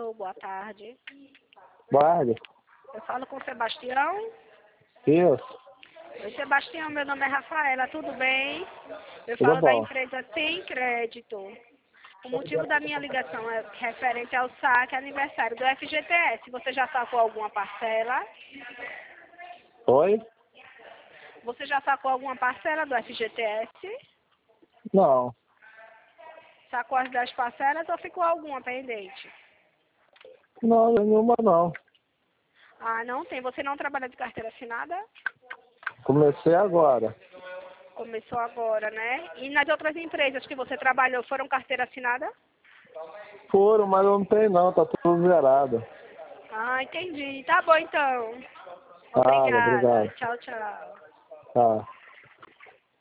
Alô, boa tarde. Boa tarde. Eu falo com o Sebastião. Isso. Oi, Sebastião, meu nome é Rafaela, tudo bem? Eu Tudo falo da bom. empresa Tem Crédito. O motivo da minha ligação é referente ao saque aniversário do FGTS. Você já sacou alguma parcela? Oi? Você já sacou alguma parcela do FGTS? Não. Sacou as 10 parcelas ou ficou alguma pendente? Não, nenhuma não. Ah, não tem. Você não trabalha de carteira assinada? Comecei agora. Começou agora, né? E nas outras empresas que você trabalhou, foram carteira assinada? Foram, mas eu não tenho não, tá tudo zerado. Ah, entendi. Tá bom, então. Nada, Obrigada. obrigado. Tchau, tchau. Tá.